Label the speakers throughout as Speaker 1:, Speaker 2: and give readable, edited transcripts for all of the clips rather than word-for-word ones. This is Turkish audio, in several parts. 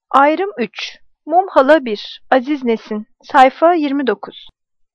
Speaker 1: Ayrım 3. Mum Hala 1. Aziz Nesin. Sayfa 29.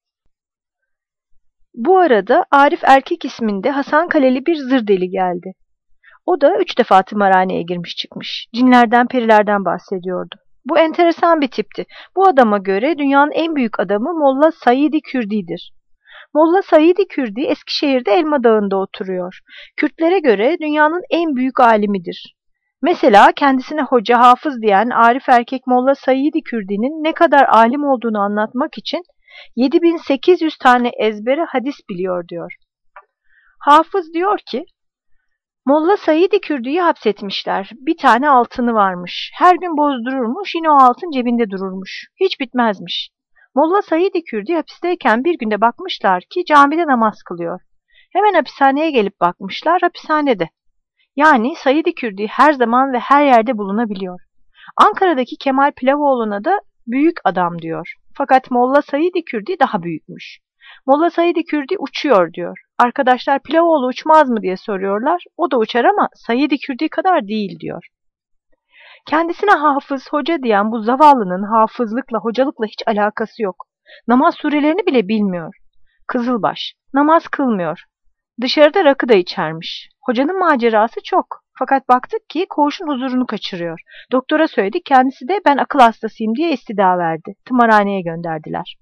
Speaker 1: Bu arada Arif Erkek isminde Hasankaleli bir zır deli geldi. O da 3 defa tımarhaneye girmiş çıkmış. Cinlerden, perilerden bahsediyordu. Bu enteresan bir tipti. Bu adama göre dünyanın en büyük adamı Molla Said-i Kürdi'dir. Molla Said-i Kürdi Eskişehir'de Elma Dağı'nda oturuyor. Kürtlere göre dünyanın en büyük alimidir. Mesela kendisine hoca hafız diyen Arif Erkek Molla Said-i Kürdi'nin ne kadar alim olduğunu anlatmak için 7800 tane ezbere hadis biliyor diyor. Hafız diyor ki, Molla Said-i Kürdi'yi hapsetmişler. Bir tane altını varmış. Her gün bozdururmuş, yine o altın cebinde dururmuş. Hiç bitmezmiş. Molla Said-i Kürdi hapisteyken bir günde bakmışlar ki camide namaz kılıyor. Hemen hapishaneye gelip bakmışlar, hapishanede. Yani Said-i Kürdi her zaman ve her yerde bulunabiliyor. Ankara'daki Kemal Pilavoğlu'na da büyük adam diyor. Fakat Molla Said-i Kürdi daha büyükmüş. Molla Said-i Kürdi uçuyor diyor. Arkadaşlar Pilavoğlu uçmaz mı diye soruyorlar. O da uçar ama Said-i Kürdi kadar değil diyor. Kendisine hafız, hoca diyen bu zavallının hafızlıkla, hocalıkla hiç alakası yok. Namaz surelerini bile bilmiyor. Kızılbaş, namaz kılmıyor. Dışarıda rakı da içermiş. Hocanın macerası çok. Fakat baktık ki koğuşun huzurunu kaçırıyor. Doktora söyledik, kendisi de ben akıl hastasıyım diye istida verdi. Tımarhaneye gönderdiler.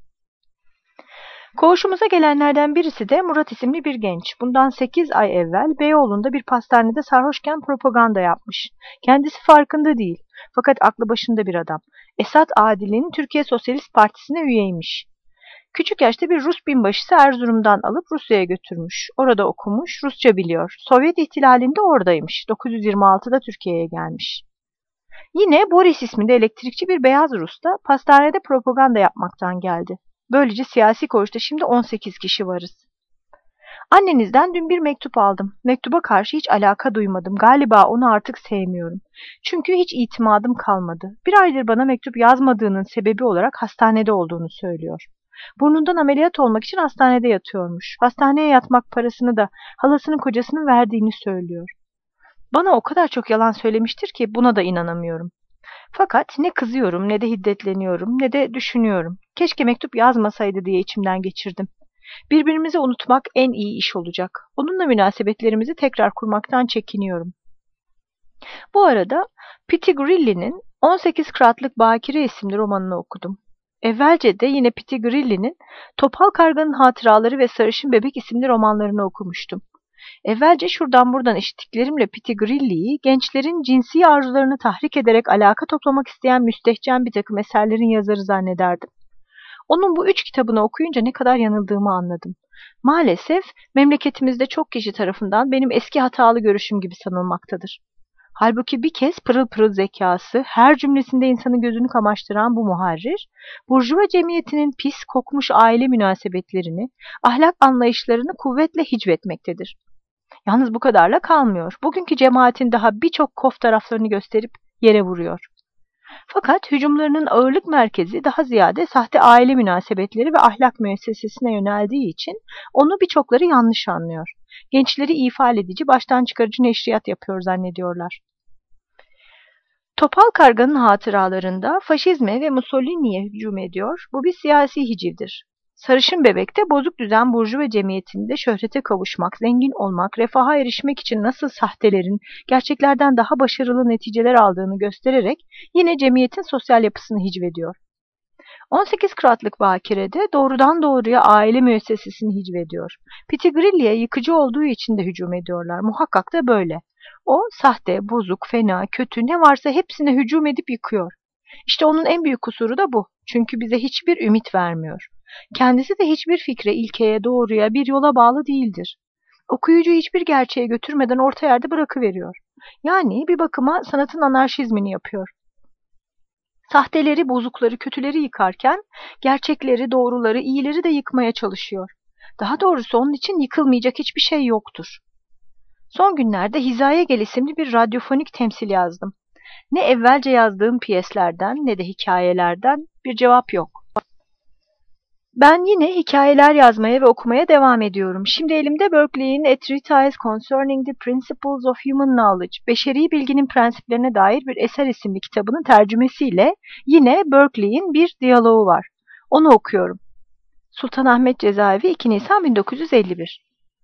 Speaker 1: Koğuşumuza gelenlerden birisi de Murat isimli bir genç. Bundan 8 ay evvel Beyoğlu'nda bir pastanede sarhoşken propaganda yapmış. Kendisi farkında değil. Fakat aklı başında bir adam. Esat Adil'in Türkiye Sosyalist Partisi'ne üyeymiş. Küçük yaşta bir Rus binbaşısı Erzurum'dan alıp Rusya'ya götürmüş. Orada okumuş, Rusça biliyor. Sovyet ihtilalinde oradaymış. 926'da Türkiye'ye gelmiş. Yine Boris isminde elektrikçi bir beyaz Rus da pastanede propaganda yapmaktan geldi. Böylece siyasi koğuşta şimdi 18 kişi varız. Annenizden dün bir mektup aldım. Mektuba karşı hiç alaka duymadım. Galiba onu artık sevmiyorum. Çünkü hiç itimadım kalmadı. Bir aydır bana mektup yazmadığının sebebi olarak hastanede olduğunu söylüyor. Burnundan ameliyat olmak için hastanede yatıyormuş. Hastaneye yatmak parasını da halasının kocasının verdiğini söylüyor. Bana o kadar çok yalan söylemiştir ki buna da inanamıyorum. Fakat ne kızıyorum, ne de hiddetleniyorum, ne de düşünüyorum. Keşke mektup yazmasaydı diye içimden geçirdim. Birbirimizi unutmak en iyi iş olacak. Onunla münasebetlerimizi tekrar kurmaktan çekiniyorum. Bu arada Piti Grilli'nin 18 Kıraatlık Bakire isimli romanını okudum. Evvelce de yine Piti Grilli'nin Topal Karga'nın Hatıraları ve Sarışın Bebek isimli romanlarını okumuştum. Evvelce şuradan buradan işittiklerimle Piti Grilli'yi gençlerin cinsi arzularını tahrik ederek alaka toplamak isteyen müstehcen bir takım eserlerin yazarı zannederdim. Onun bu 3 kitabını okuyunca ne kadar yanıldığımı anladım. Maalesef memleketimizde çok kişi tarafından benim eski hatalı görüşüm gibi sanılmaktadır. Halbuki bir kez pırıl pırıl zekası, her cümlesinde insanın gözünü kamaştıran bu muharrir, burjuva cemiyetinin pis kokmuş aile münasebetlerini, ahlak anlayışlarını kuvvetle hicvetmektedir. Yalnız bu kadarla kalmıyor. Bugünkü cemaatin daha birçok kof taraflarını gösterip yere vuruyor. Fakat hücumlarının ağırlık merkezi daha ziyade sahte aile münasebetleri ve ahlak müessesesine yöneldiği için onu birçokları yanlış anlıyor. Gençleri ifade edici, baştan çıkarıcı neşriyat yapıyor zannediyorlar. Topal Karga'nın hatıralarında faşizme ve Mussolini'ye hücum ediyor. Bu bir siyasi hicivdir. Sarışın Bebek'te bozuk düzen burjuva cemiyetinde şöhrete kavuşmak, zengin olmak, refaha erişmek için nasıl sahtelerin gerçeklerden daha başarılı neticeler aldığını göstererek yine cemiyetin sosyal yapısını hicvediyor. 18 Kıraatlık Bakire'de doğrudan doğruya aile müessesesini hicvediyor. Piti Grilli'ye yıkıcı olduğu için de hücum ediyorlar. Muhakkak da böyle. O sahte, bozuk, fena, kötü ne varsa hepsine hücum edip yıkıyor. İşte onun en büyük kusuru da bu. Çünkü bize hiçbir ümit vermiyor. Kendisi de hiçbir fikre, ilkeye, doğruya, bir yola bağlı değildir. Okuyucu hiçbir gerçeğe götürmeden orta yerde bırakıveriyor. Yani bir bakıma sanatın anarşizmini yapıyor. Sahteleri, bozukları, kötüleri yıkarken gerçekleri, doğruları, iyileri de yıkmaya çalışıyor. Daha doğrusu onun için yıkılmayacak hiçbir şey yoktur. Son günlerde Hizaya Gel isimli bir radyofonik temsil yazdım. Ne evvelce yazdığım piyeslerden ne de hikayelerden bir cevap yok. Ben yine hikayeler yazmaya ve okumaya devam ediyorum. Şimdi elimde Berkeley'in A Treatise Concerning the Principles of Human Knowledge, Beşeri Bilginin Prensiplerine Dair bir Eser isimli kitabının tercümesiyle yine Berkeley'in bir diyaloğu var. Onu okuyorum. Sultanahmet Cezaevi, 2 Nisan 1951.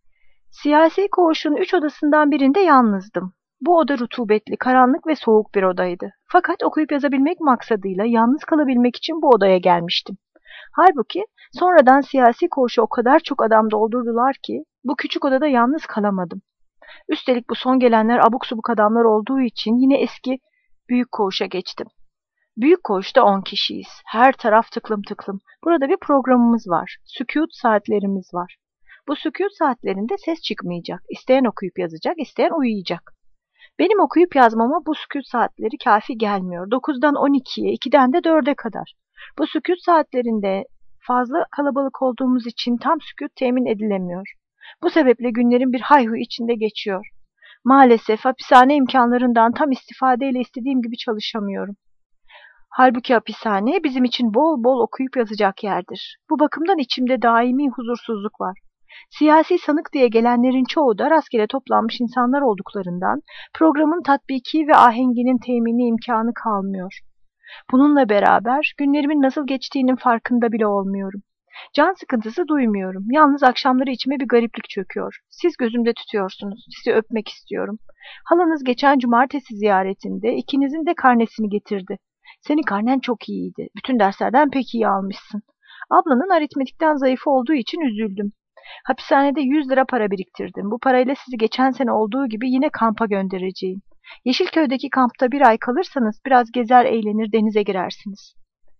Speaker 1: Siyasi koğuşun 3 odasından birinde yalnızdım. Bu oda rutubetli, karanlık ve soğuk bir odaydı. Fakat okuyup yazabilmek maksadıyla yalnız kalabilmek için bu odaya gelmiştim. Halbuki sonradan siyasi koğuşa o kadar çok adam doldurdular ki bu küçük odada yalnız kalamadım. Üstelik bu son gelenler abuk subuk adamlar olduğu için yine eski büyük koğuşa geçtim. Büyük koğuşta 10 kişiyiz. Her taraf tıklım tıklım. Burada bir programımız var. Sükût saatlerimiz var. Bu sükût saatlerinde ses çıkmayacak. İsteyen okuyup yazacak, isteyen uyuyacak. Benim okuyup yazmama bu sükût saatleri kafi gelmiyor. 9'dan 12'ye, 2'den de 4'e kadar. Bu sükût saatlerinde fazla kalabalık olduğumuz için tam sükût temin edilemiyor. Bu sebeple günlerim bir hayhuy içinde geçiyor. Maalesef hapishane imkanlarından tam istifadeyle istediğim gibi çalışamıyorum. Halbuki hapishane bizim için bol bol okuyup yazacak yerdir. Bu bakımdan içimde daimi huzursuzluk var. Siyasi sanık diye gelenlerin çoğu da rastgele toplanmış insanlar olduklarından programın tatbiki ve ahenginin temini imkanı kalmıyor. Bununla beraber günlerimin nasıl geçtiğinin farkında bile olmuyorum. Can sıkıntısı duymuyorum. Yalnız akşamları içime bir gariplik çöküyor. Siz gözümde tutuyorsunuz. Sizi öpmek istiyorum. Halanız geçen cumartesi ziyaretinde ikinizin de karnesini getirdi. Senin karnen çok iyiydi. Bütün derslerden pek iyi almışsın. Ablanın aritmetikten zayıf olduğu için üzüldüm. Hapishanede 100 lira para biriktirdim. Bu parayla sizi geçen sene olduğu gibi yine kampa göndereceğim. Yeşilköy'deki kampta bir ay kalırsanız biraz gezer eğlenir denize girersiniz.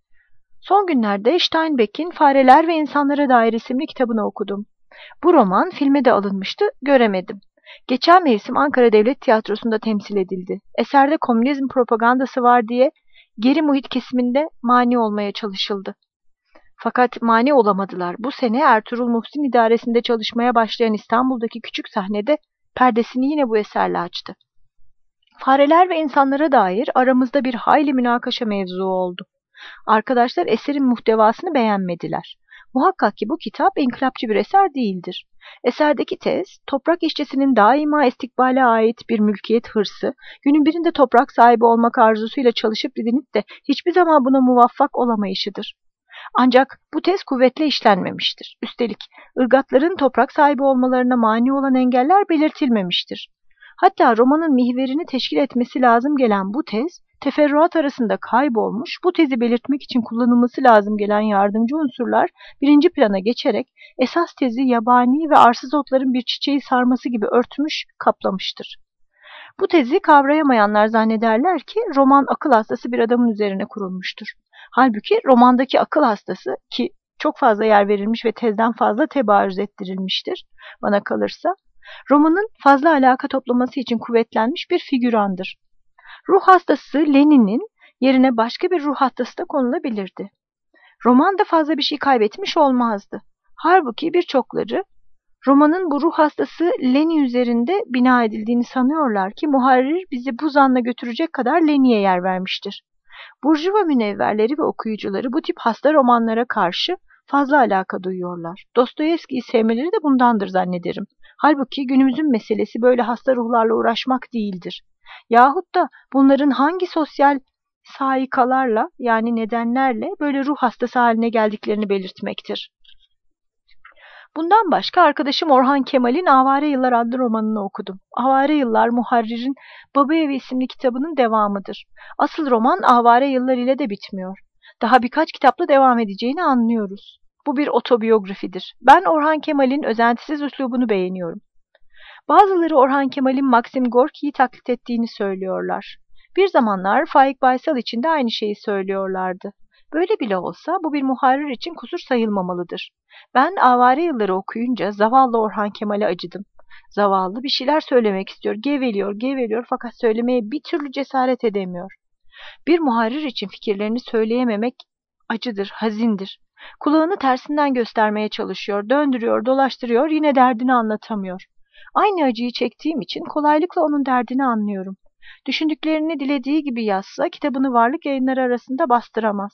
Speaker 1: Son günlerde Steinbeck'in Fareler ve İnsanlara Dair isimli kitabını okudum. Bu roman filme de alınmıştı, göremedim. Geçen mevsim Ankara Devlet Tiyatrosu'nda temsil edildi. Eserde komünizm propagandası var diye geri muhit kesiminde mani olmaya çalışıldı. Fakat mani olamadılar. Bu sene Ertuğrul Muhsin İdaresi'nde çalışmaya başlayan İstanbul'daki küçük sahnede perdesini yine bu eserle açtı. Fareler ve İnsanlara Dair aramızda bir hayli münakaşa mevzu oldu. Arkadaşlar eserin muhtevasını beğenmediler. Muhakkak ki bu kitap inkılapçı bir eser değildir. Eserdeki tez, toprak işçisinin daima istikbale ait bir mülkiyet hırsı, günün birinde toprak sahibi olmak arzusuyla çalışıp didinip de hiçbir zaman buna muvaffak olamayışıdır. Ancak bu tez kuvvetle işlenmemiştir. Üstelik ırgatların toprak sahibi olmalarına mani olan engeller belirtilmemiştir. Hatta romanın mihverini teşkil etmesi lazım gelen bu tez, teferruat arasında kaybolmuş, bu tezi belirtmek için kullanılması lazım gelen yardımcı unsurlar birinci plana geçerek esas tezi yabani ve arsız otların bir çiçeği sarması gibi örtmüş, kaplamıştır. Bu tezi kavrayamayanlar zannederler ki roman akıl hastası bir adamın üzerine kurulmuştur. Halbuki romandaki akıl hastası ki çok fazla yer verilmiş ve tezden fazla tebarüz ettirilmiştir bana kalırsa, romanın fazla alaka toplaması için kuvvetlenmiş bir figürandır. Ruh hastası Lenin'in yerine başka bir ruh hastası da konulabilirdi. Roman da fazla bir şey kaybetmiş olmazdı. Halbuki birçokları romanın bu ruh hastası Leni üzerinde bina edildiğini sanıyorlar ki muharrir bizi bu zanla götürecek kadar Leni'ye yer vermiştir. Burjuva münevverleri ve okuyucuları bu tip hasta romanlara karşı fazla alaka duyuyorlar. Dostoyevski'yi sevmeleri de bundandır zannederim. Halbuki günümüzün meselesi böyle hasta ruhlarla uğraşmak değildir. Yahut da bunların hangi sosyal saikalarla yani nedenlerle böyle ruh hastası haline geldiklerini belirtmektir. Bundan başka arkadaşım Orhan Kemal'in Avare Yıllar adlı romanını okudum. Avare Yıllar muharririn Baba Evi isimli kitabının devamıdır. Asıl roman Avare Yıllar ile de bitmiyor. Daha birkaç kitapla devam edeceğini anlıyoruz. Bu bir otobiyografidir. Ben Orhan Kemal'in özentisiz üslubunu beğeniyorum. Bazıları Orhan Kemal'in Maxim Gorki'yi taklit ettiğini söylüyorlar. Bir zamanlar Faik Baysal için de aynı şeyi söylüyorlardı. Böyle bile olsa bu bir muharrir için kusur sayılmamalıdır. Ben Avare Yılları okuyunca zavallı Orhan Kemal'e acıdım. Zavallı bir şeyler söylemek istiyor, geveliyor fakat söylemeye bir türlü cesaret edemiyor. Bir muharrir için fikirlerini söyleyememek acıdır, hazindir. Kulağını tersinden göstermeye çalışıyor, döndürüyor, dolaştırıyor, yine derdini anlatamıyor. Aynı acıyı çektiğim için kolaylıkla onun derdini anlıyorum. Düşündüklerini dilediği gibi yazsa kitabını Varlık Yayınları arasında bastıramaz.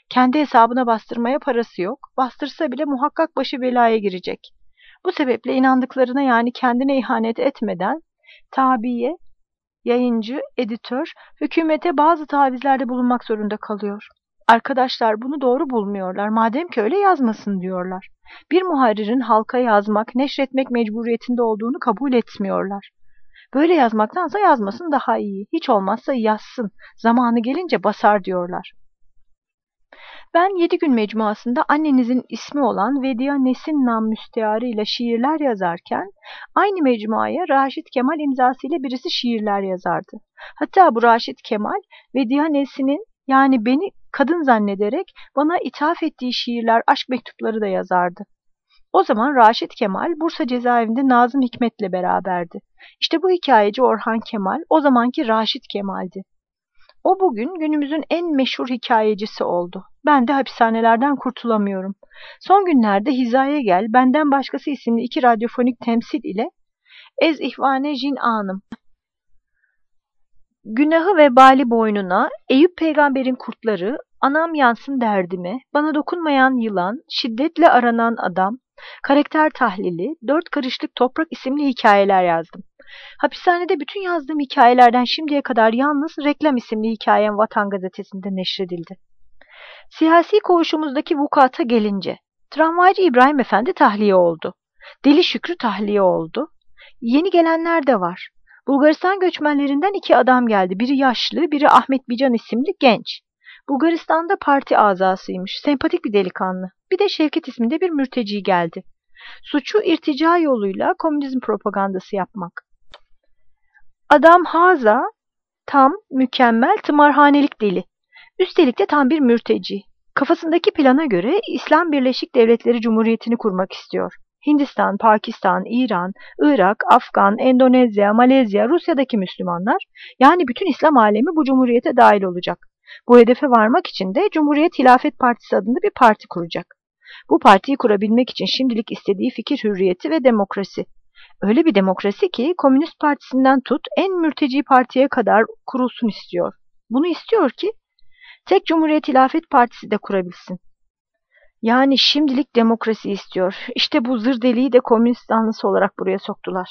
Speaker 1: Kendi hesabına bastırmaya parası yok. Bastırsa bile muhakkak başı belaya girecek. Bu sebeple inandıklarına yani kendine ihanet etmeden tabiye, yayıncı, editör, hükümete bazı tavizlerde bulunmak zorunda kalıyor. Arkadaşlar bunu doğru bulmuyorlar. Madem ki öyle yazmasın diyorlar. Bir muharririn halka yazmak, neşretmek mecburiyetinde olduğunu kabul etmiyorlar. Böyle yazmaktansa yazmasın daha iyi. Hiç olmazsa yazsın. Zamanı gelince basar diyorlar. Ben 7 gün mecmuasında annenizin ismi olan Vediya Nesin nam müstearı ile şiirler yazarken aynı mecmuaya Raşit Kemal imzasıyla birisi şiirler yazardı. Hatta bu Raşit Kemal Vediya Nesin'in yani beni kadın zannederek bana ithaf ettiği şiirler, aşk mektupları da yazardı. O zaman Raşit Kemal Bursa cezaevinde Nazım Hikmet'le beraberdi. İşte bu hikayeci Orhan Kemal o zamanki Raşit Kemal'di. O bugün günümüzün en meşhur hikayecisi oldu. Ben de hapishanelerden kurtulamıyorum. Son günlerde Hizaya Gel, Benden Başkası isimli 2 radyofonik temsil ile Ez İhvane Jin Anım, Günahı vebali boynuna, Eyüp Peygamber'in kurtları, Anam yansın derdime, Bana dokunmayan yılan, Şiddetle aranan adam, Karakter tahlili, 4 karışlık toprak isimli hikayeler yazdım. Hapishanede bütün yazdığım hikayelerden şimdiye kadar yalnız Reklam isimli hikayem Vatan Gazetesi'nde neşredildi. Siyasi koğuşumuzdaki vukuata gelince, tramvaycı İbrahim Efendi tahliye oldu. Deli Şükrü tahliye oldu. Yeni gelenler de var. Bulgaristan göçmenlerinden 2 adam geldi. Biri yaşlı, biri Ahmet Bican isimli genç. Bulgaristan'da parti azasıymış. Sempatik bir delikanlı. Bir de Şevket isminde bir mürteci geldi. Suçu irtica yoluyla komünizm propagandası yapmak. Adam haza, tam, mükemmel, tımarhanelik deli. Üstelik de tam bir mürteci. Kafasındaki plana göre İslam Birleşik Devletleri Cumhuriyeti'ni kurmak istiyor. Hindistan, Pakistan, İran, Irak, Afgan, Endonezya, Malezya, Rusya'daki Müslümanlar, yani bütün İslam alemi bu cumhuriyete dahil olacak. Bu hedefe varmak için de Cumhuriyet Hilafet Partisi adında bir parti kuracak. Bu partiyi kurabilmek için şimdilik istediği fikir hürriyeti ve demokrasi. Öyle bir demokrasi ki Komünist Partisi'nden tut en mürteci partiye kadar kurulsun istiyor. Bunu istiyor ki tek Cumhuriyet Hilafet Partisi de kurabilsin. Yani şimdilik demokrasi istiyor. İşte bu zır deliği de komünist zanlısı olarak buraya soktular.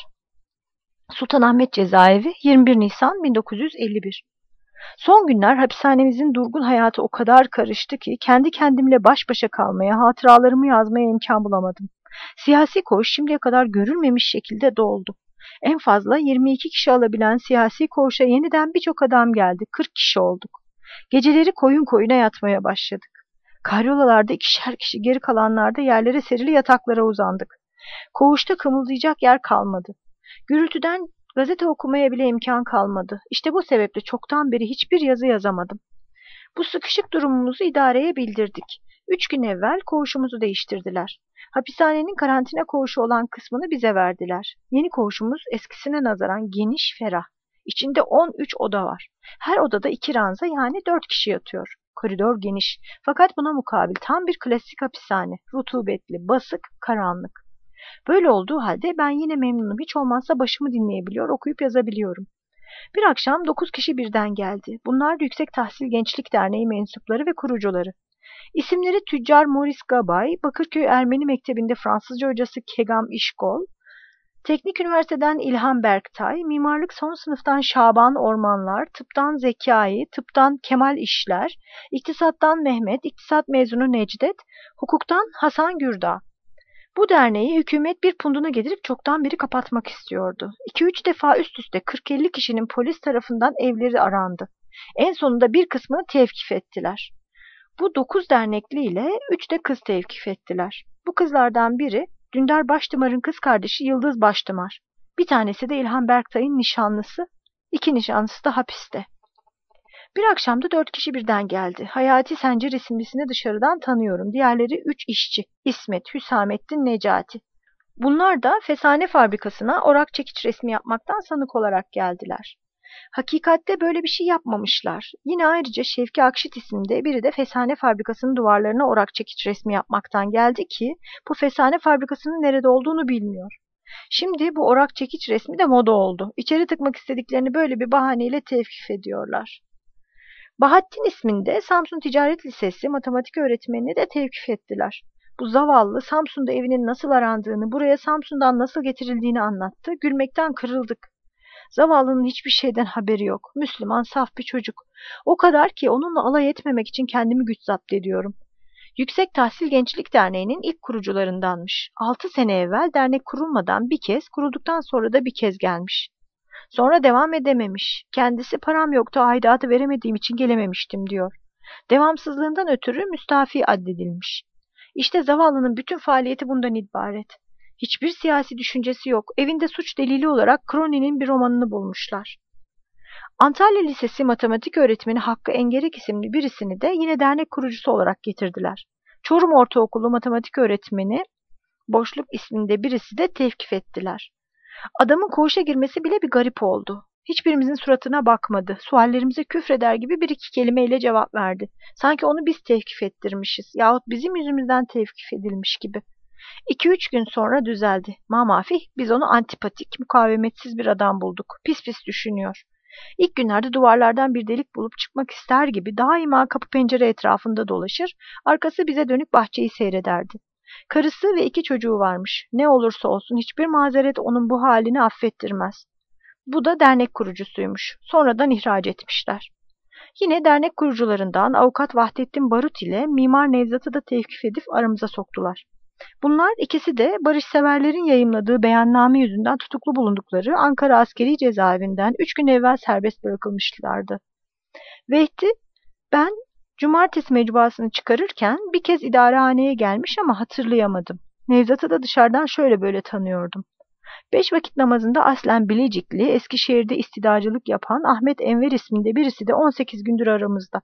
Speaker 1: Sultanahmet Cezaevi 21 Nisan 1951. Son günler hapishanemizin durgun hayatı o kadar karıştı ki kendi kendimle baş başa kalmaya, hatıralarımı yazmaya imkan bulamadım. Siyasi koğuş şimdiye kadar görülmemiş şekilde doldu. En fazla 22 kişi alabilen siyasi koğuşa yeniden birçok adam geldi. 40 kişi olduk. Geceleri koyun koyuna yatmaya başladık. Karyolalarda 2'şer kişi, geri kalanlarda yerlere serili yataklara uzandık. Koğuşta kımıldayacak yer kalmadı. Gürültüden gazete okumaya bile imkan kalmadı. İşte bu sebeple çoktan beri hiçbir yazı yazamadım. Bu sıkışık durumumuzu idareye bildirdik. 3 gün evvel koğuşumuzu değiştirdiler. Hapishanenin karantina koğuşu olan kısmını bize verdiler. Yeni koğuşumuz eskisine nazaran geniş, ferah. İçinde 13 oda var. Her odada 2 ranza yani 4 kişi yatıyor. Koridor geniş. Fakat buna mukabil tam bir klasik hapishane. Rutubetli, basık, karanlık. Böyle olduğu halde ben yine memnunum. Hiç olmazsa başımı dinleyebiliyor, okuyup yazabiliyorum. Bir akşam 9 kişi birden geldi. Bunlar Yüksek Tahsil Gençlik Derneği mensupları ve kurucuları. İsimleri Tüccar Maurice Gabay, Bakırköy Ermeni Mektebi'nde Fransızca hocası Kegam İşkol, Teknik Üniversiteden İlhan Berktay, mimarlık son sınıftan Şaban Ormanlar, tıptan Zekai, tıptan Kemal İşler, iktisattan Mehmet, iktisat mezunu Necdet, hukuktan Hasan Gürdağ. Bu derneği hükümet bir punduna getirip çoktan beri kapatmak istiyordu. 2-3 defa üst üste 40-50 kişinin polis tarafından evleri arandı. En sonunda bir kısmını tevkif ettiler. Bu 9 dernekli ile 3 de kız tevkif ettiler. Bu kızlardan biri Dündar Baştımar'ın kız kardeşi Yıldız Baştımar. Bir tanesi de İlhan Berktay'ın nişanlısı, 2 nişanlısı da hapiste. Bir akşamda 4 kişi birden geldi. Hayati Sencer isimlisini dışarıdan tanıyorum. Diğerleri 3 işçi. İsmet, Hüsamettin, Necati. Bunlar da Fesane fabrikasına orak çekiç resmi yapmaktan sanık olarak geldiler. Hakikatte böyle bir şey yapmamışlar. Yine ayrıca Şevki Akşit isimde biri de Fesane fabrikasının duvarlarına orak çekiç resmi yapmaktan geldi ki bu Fesane fabrikasının nerede olduğunu bilmiyor. Şimdi bu orak çekiç resmi de moda oldu. İçeri tıkmak istediklerini böyle bir bahaneyle tevkif ediyorlar. Bahattin isminde Samsun Ticaret Lisesi matematik öğretmenini de tevkif ettiler. Bu zavallı Samsun'da evinin nasıl arandığını, buraya Samsun'dan nasıl getirildiğini anlattı. Gülmekten kırıldık. Zavallının hiçbir şeyden haberi yok. Müslüman, saf bir çocuk. O kadar ki onunla alay etmemek için kendimi güç zapt ediyorum. Yüksek Tahsil Gençlik Derneği'nin ilk kurucularındanmış. 6 sene evvel dernek kurulmadan bir kez, kurulduktan sonra da bir kez gelmiş. Sonra devam edememiş. Kendisi param yoktu, aidatı veremediğim için gelememiştim diyor. Devamsızlığından ötürü müstafi addedilmiş. İşte zavallının bütün faaliyeti bundan ibaret. Hiçbir siyasi düşüncesi yok. Evinde suç delili olarak Crony'nin bir romanını bulmuşlar. Antalya Lisesi matematik öğretmeni Hakkı Engerek isimli birisini de yine dernek kurucusu olarak getirdiler. Çorum Ortaokulu matematik öğretmeni Boşluk isminde birisi de tevkif ettiler. Adamın koğuşa girmesi bile bir garip oldu. Hiçbirimizin suratına bakmadı. Suallerimize küfreder gibi bir iki kelimeyle cevap verdi. Sanki onu biz tevkif ettirmişiz yahut bizim yüzümüzden tevkif edilmiş gibi. 2-3 gün sonra düzeldi. Mamafih biz onu antipatik, mukavemetsiz bir adam bulduk. Pis pis düşünüyor. İlk günlerde duvarlardan bir delik bulup çıkmak ister gibi daima kapı pencere etrafında dolaşır, arkası bize dönük bahçeyi seyrederdi. Karısı ve 2 çocuğu varmış. Ne olursa olsun hiçbir mazeret onun bu halini affettirmez. Bu da dernek kurucusuymuş. Sonradan ihraç etmişler. Yine dernek kurucularından avukat Vahdettin Barut ile mimar Nevzat'ı da tevkif edip aramıza soktular. Bunlar ikisi de barışseverlerin yayımladığı beyanname yüzünden tutuklu bulundukları Ankara Askeri Cezaevinden 3 gün evvel serbest bırakılmışlardı. Vehdi, ben cumartesi mecbuasını çıkarırken bir kez idarehaneye gelmiş ama hatırlayamadım. Nevzat'ı da dışarıdan şöyle böyle tanıyordum. 5 vakit namazında aslen Bilecikli, Eskişehir'de istidacılık yapan Ahmet Enver isminde birisi de 18 gündür aramızda.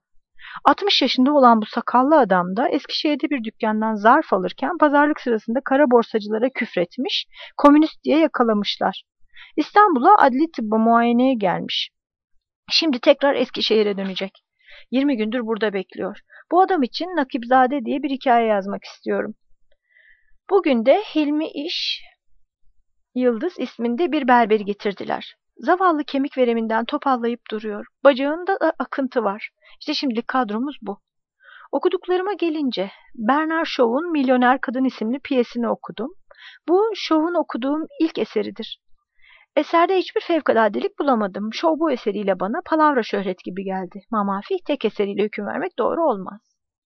Speaker 1: 60 yaşında olan bu sakallı adam da Eskişehir'de bir dükkandan zarf alırken pazarlık sırasında kara borsacılara küfretmiş, komünist diye yakalamışlar. İstanbul'a adli tıbba muayeneye gelmiş. Şimdi tekrar Eskişehir'e dönecek. 20 gündür burada bekliyor. Bu adam için Nakipzade diye bir hikaye yazmak istiyorum. Bugün de Hilmi İş Yıldız isminde bir berberi getirdiler. Zavallı kemik vereminden topallayıp duruyor. Bacağında da akıntı var. İşte şimdilik kadromuz bu. Okuduklarıma gelince Bernard Shaw'un Milyoner Kadın isimli piyesini okudum. Bu Shaw'un okuduğum ilk eseridir. Eserde hiçbir fevkaladelik bulamadım. Shaw bu eseriyle bana palavra şöhret gibi geldi. Mamafih tek eseriyle hüküm vermek doğru olmaz.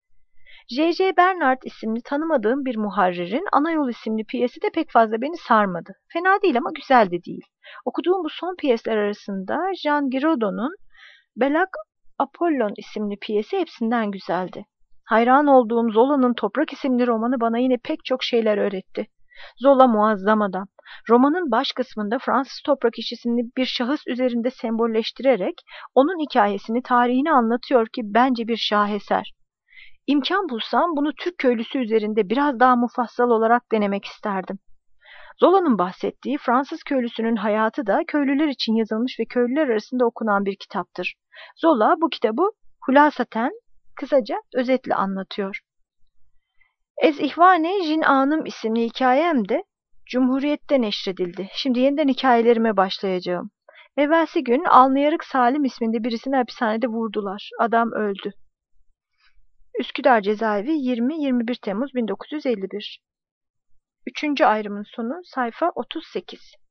Speaker 1: J.J. Bernard isimli tanımadığım bir muharririn Ana Yol isimli piyesi de pek fazla beni sarmadı. Fena değil ama güzel de değil. Okuduğum bu son piyesler arasında Jean Giraudot'un Belak Apollon isimli piyesi hepsinden güzeldi. Hayran olduğum Zola'nın Toprak isimli romanı bana yine pek çok şeyler öğretti. Zola muazzam adam. Romanın baş kısmında Fransız toprak işçisini bir şahıs üzerinde sembolleştirerek onun hikayesini, tarihini anlatıyor ki bence bir şaheser. İmkan bulsam bunu Türk köylüsü üzerinde biraz daha mufassal olarak denemek isterdim. Zola'nın bahsettiği Fransız köylüsünün hayatı da köylüler için yazılmış ve köylüler arasında okunan bir kitaptır. Zola bu kitabı hulasaten, kısaca özetle anlatıyor. Ez İhvane Jin Anım isimli hikayem de Cumhuriyet'te neşredildi. Şimdi yeniden hikayelerime başlayacağım. Evvelsi gün Alnıyarık Salim isminde birisini hapishanede vurdular. Adam öldü. Üsküdar Cezaevi 20-21 Temmuz 1951. Üçüncü ayrımın sonu sayfa 38.